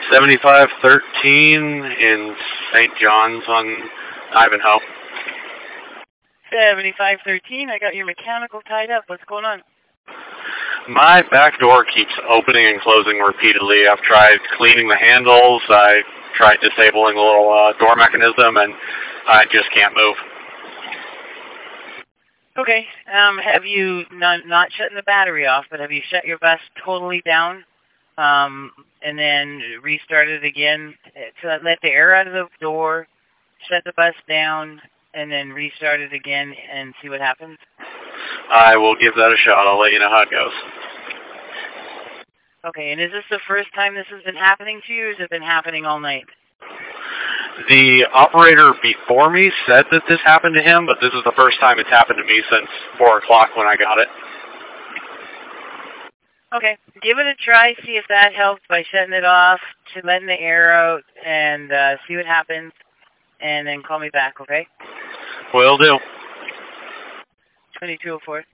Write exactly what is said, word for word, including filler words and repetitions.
seventy-five thirteen in Saint John's on Ivanhoe. seventy-five thirteen, I got your mechanical tied up. What's going on? My back door keeps opening and closing repeatedly. I've tried cleaning the handles. I tried disabling the little uh, door mechanism, and I just can't move. Okay. Um, have you, not, not shutting the battery off, but have you shut your bus totally down um, and then restarted again to let the air out of the door, shut the bus down, and then restart it again and see what happens? I will give that a shot. I'll let you know how it goes. Okay, and is this the first time this has been happening to you, or has it been happening all night? The operator before me said that this happened to him, but this is the first time it's happened to me since four o'clock when I got it. Okay, give it a try, see if that helps by shutting it off, letting the air out, and uh, see what happens, and then call me back, okay? Will do. twenty-two oh four.